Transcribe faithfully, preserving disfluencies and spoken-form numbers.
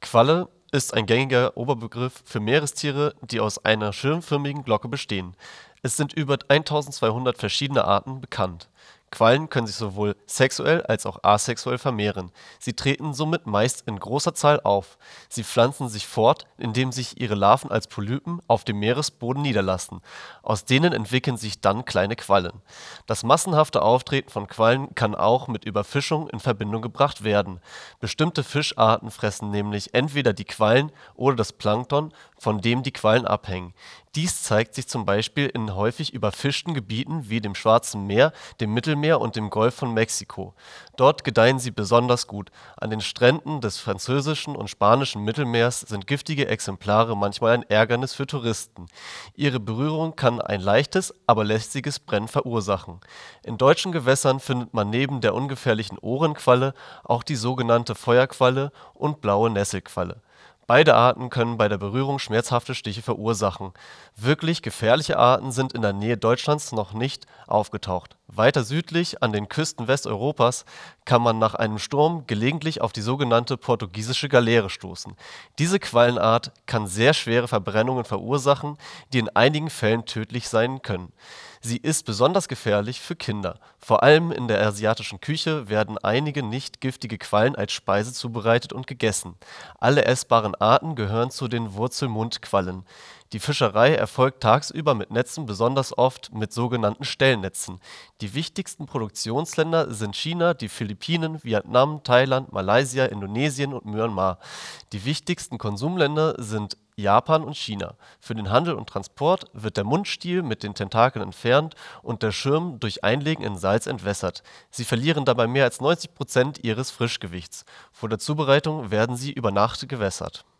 Qualle ist ein gängiger Oberbegriff für Meerestiere, die aus einer schirmförmigen Glocke bestehen. Es sind über eintausendzweihundert verschiedene Arten bekannt. Quallen können sich sowohl sexuell als auch asexuell vermehren. Sie treten somit meist in großer Zahl auf. Sie pflanzen sich fort, indem sich ihre Larven als Polypen auf dem Meeresboden niederlassen. Aus denen entwickeln sich dann kleine Quallen. Das massenhafte Auftreten von Quallen kann auch mit Überfischung in Verbindung gebracht werden. Bestimmte Fischarten fressen nämlich entweder die Quallen oder das Plankton, von dem die Quallen abhängen. Dies zeigt sich zum Beispiel in häufig überfischten Gebieten wie dem Schwarzen Meer, dem Mittelmeer und dem Golf von Mexiko. Dort gedeihen sie besonders gut. An den Stränden des französischen und spanischen Mittelmeers sind giftige Exemplare manchmal ein Ärgernis für Touristen. Ihre Berührung kann ein leichtes, aber lästiges Brennen verursachen. In deutschen Gewässern findet man neben der ungefährlichen Ohrenqualle auch die sogenannte Feuerqualle und Blaue Nesselqualle. Beide Arten können bei der Berührung schmerzhafte Stiche verursachen. Wirklich gefährliche Arten sind in der Nähe Deutschlands noch nicht aufgetaucht. Weiter südlich, an den Küsten Westeuropas, kann man nach einem Sturm gelegentlich auf die sogenannte Portugiesische Galeere stoßen. Diese Quallenart kann sehr schwere Verbrennungen verursachen, die in einigen Fällen tödlich sein können. Sie ist besonders gefährlich für Kinder. Vor allem in der asiatischen Küche werden einige nicht giftige Quallen als Speise zubereitet und gegessen. Alle essbaren Arten gehören zu den Wurzelmundquallen. Die Fischerei erfolgt tagsüber mit Netzen, besonders oft mit sogenannten Stellnetzen. Die wichtigsten Produktionsländer sind China, die Philippinen, Vietnam, Thailand, Malaysia, Indonesien und Myanmar. Die wichtigsten Konsumländer sind Japan und China. Für den Handel und Transport wird der Mundstiel mit den Tentakeln entfernt und der Schirm durch Einlegen in Salz entwässert. Sie verlieren dabei mehr als neunzig Prozent ihres Frischgewichts. Vor der Zubereitung werden sie über Nacht gewässert.